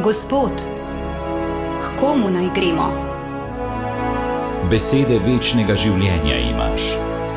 Gospod, k komu naj gremo? Besede večnega življenja imaš.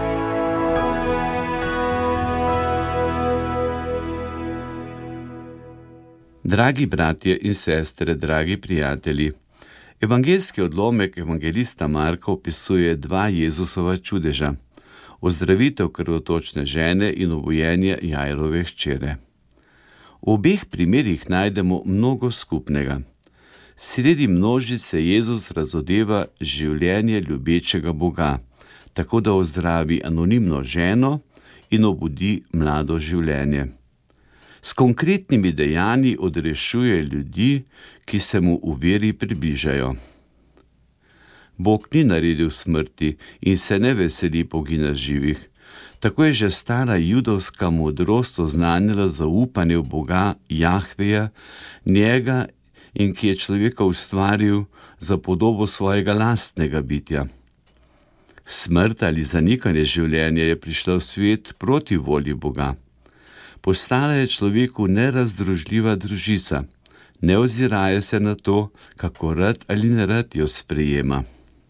Dragi bratje in sestre, dragi prijatelji, evangeljski odlomek evangelista Marka opisuje dva Jezusova čudeža, ozdravitev krvotočne žene in obujenje Jairove hčere. V obeh primerih najdemo mnogo skupnega. Sredi množice Jezus razodeva življenje ljubečega Boga, tako da ozdravi anonimno ženo in obudi mlado življenje. S konkretnimi dejanji odrešuje ljudi, ki se mu v veri približajo. Bog ni naredil smrti in se ne veseli pogina živih. Tako je že stara judovska modrost oznanila zaupanje v Boga Jahveja, njega in ki je človeka ustvaril za podobo svojega lastnega bitja. Smrt ali zanikanje življenja je prišla v svet proti volji Boga. Postala je človeku nerazdružljiva družica, ne oziraje se na to, kako rad ali nerad jo sprejema.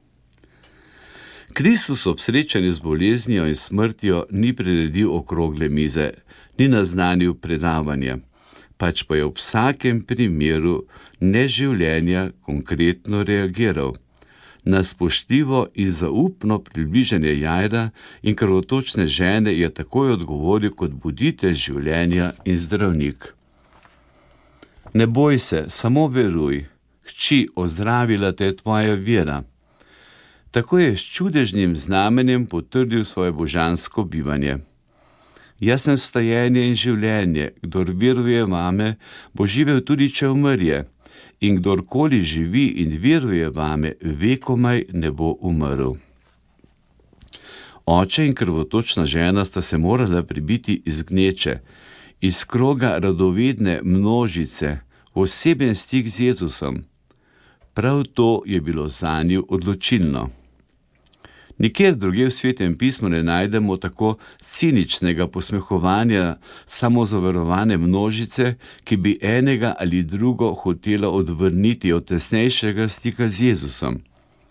Kristus ob srečanju z boleznijo in smrtjo ni priredil okrogle mize, ni naznanil predavanja, pač pa je ob vsakem primeru neživljenja konkretno reagiral. Na spoštljivo in zaupno približanje Jaira in krvotočne žene je takoj odgovoril kot buditelj življenja in zdravnik. Ne boj se, samo veruj, hči, ozdravila te tvoja vera. Tako je s čudežnim znamenjem potrdil svoje božansko bivanje. Jaz sem vstajenje in življenje, kdor veruje vame, bo živel tudi, če umrje. In kdorkoli živi in veruje vame, vekomaj ne bo umrl. Oče in krvotočna žena sta se morala pribiti iz gneče, iz kroga radovedne množice, v oseben stik z Jezusom. Prav to je bilo zanju odločilno. Nikjer drugje v Svetem pismu ne najdemo tako ciničnega posmehovanja samozaverovane množice, ki bi enega ali drugo hotela odvrniti od tesnejšega stika z Jezusom.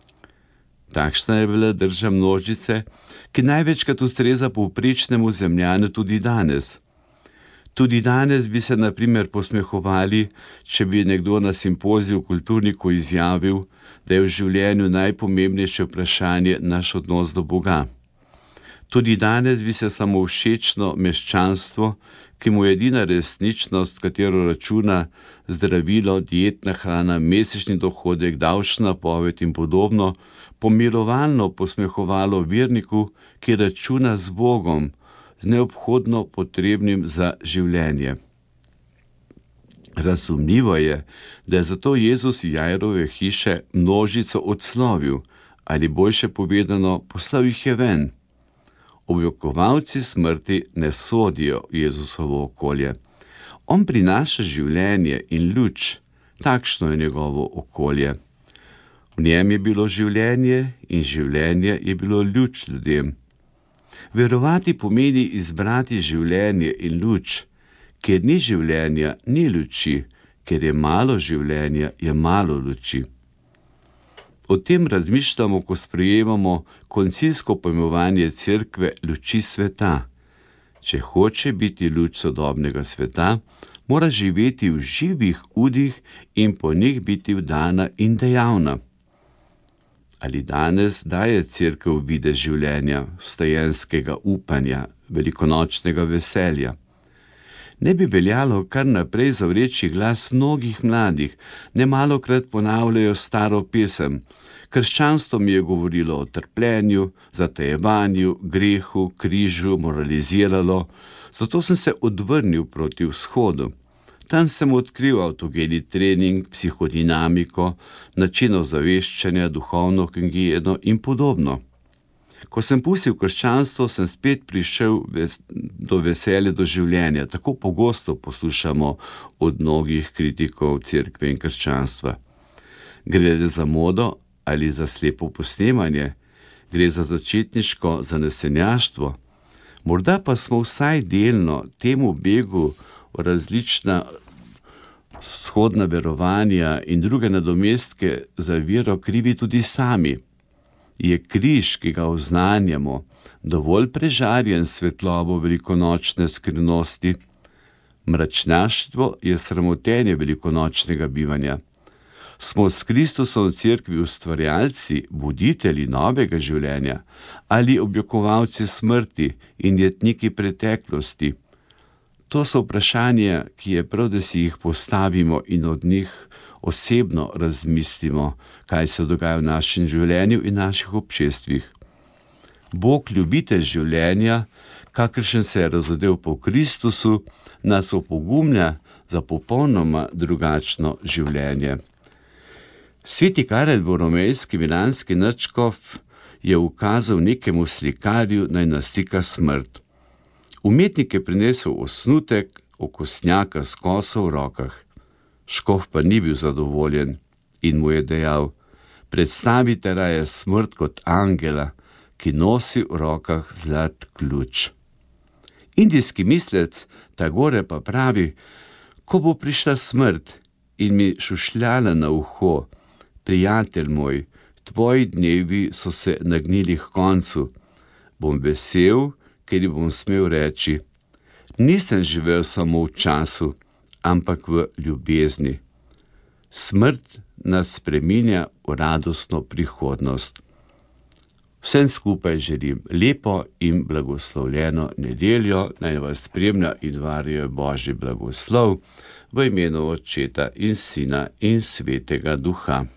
Takšna je bila drža množice, ki največkrat ustreza povprečnemu zemljanu tudi danes. Tudi danes bi se na primer posmehovali, če bi nekdo na simpoziju kulturniku izjavil, da je v življenju najpomembnejše vprašanje naš odnos do Boga. Tudi danes bi se samovšečno meščanstvo, ki mu je edina resničnost, katero računa zdravilo, dietna hrana, mesečni dohodek, davčna napoved in podobno, pomirovalno posmehovalo verniku, ki računa z Bogom, z neobhodno potrebnim za življenje. Razumljivo je, da je zato Jezus Jairove hiše množico odslovil, ali boljše povedano, poslal jih je ven. Objokovalci smrti ne sodijo v Jezusovo okolje. On prinaša življenje in luč, takšno je njegovo okolje. V njem je bilo življenje in življenje je bilo luč ljudem. Verovati pomeni izbrati življenje in luč. Ker ni življenja, ni luči, ker je malo življenja, je malo luči. O tem razmišljamo, ko sprejemamo koncilsko pojmovanje cerkve luči sveta. Če hoče biti luč sodobnega sveta, mora živeti v živih udih in po njih biti vdana in dejavna. Ali danes daje cerkev videz življenja, vstajenskega upanja, velikonočnega veselja? Ne bi veljalo kar naprej zavreči glas mnogih mladih, nemalokrat ponavljajo staro pesem. Krščanstvo mi je govorilo o trpljenju, zatajevanju, grehu, križu, moraliziralo, zato sem se odvrnil proti vzhodu. Tam sem odkril avtogeni trening, psihodinamiko, način ozaveščanja, duhovno higieno in podobno. Ko sem pustil krščanstvo, sem spet prišel do veselja do življenja. Tako pogosto poslušamo od mnogih kritikov cerkve in krščanstva. Gre za modo ali za slepo posnemanje? Gre za začetniško zanesenjaštvo? Morda pa smo vsaj delno temu begu v različna vzhodna verovanja in druge nadomestke za vero krivi tudi sami. Je križ, ki ga oznanjamo, dovolj prežarjen svetlobo velikonočne skrivnosti? Mračnjaštvo je sramotenje velikonočnega bivanja. Smo s Kristusom v cerkvi ustvarjalci, buditelji novega življenja ali objokovalci smrti in jetniki preteklosti? To so vprašanja, ki je prav, da si jih postavimo in od njih osebno razmislimo, kaj se dogaja v našem življenju in naših občestvih. Bog, ljubitelj življenja, kakršen se je razodel po Kristusu, nas opogumlja za popolnoma drugačno življenje. Sveti Karel Boromejski, milanski nadškof, je ukazal nekemu slikarju, naj naslika smrt. Umetnik je prinesel osnutek okostnjaka s koso v rokah. Škof pa ni bil zadovoljen in mu je dejal: predstavite raje smrt kot angela, ki nosi v rokah zlat ključ. Indijski mislec Tagore pa pravi: ko bo prišla smrt in mi šušljala na uho: prijatelj moj, tvoji dnevi so se nagnili k koncu, bom vesel, ker ji bom smel reči: nisem živel samo v času, ampak v ljubezni. Smrt nas spreminja v radostno prihodnost. Vsem skupaj želim lepo in blagoslovljeno nedeljo, naj vas spremlja in varuje Božji blagoslov v imenu Očeta in Sina in Svetega Duha.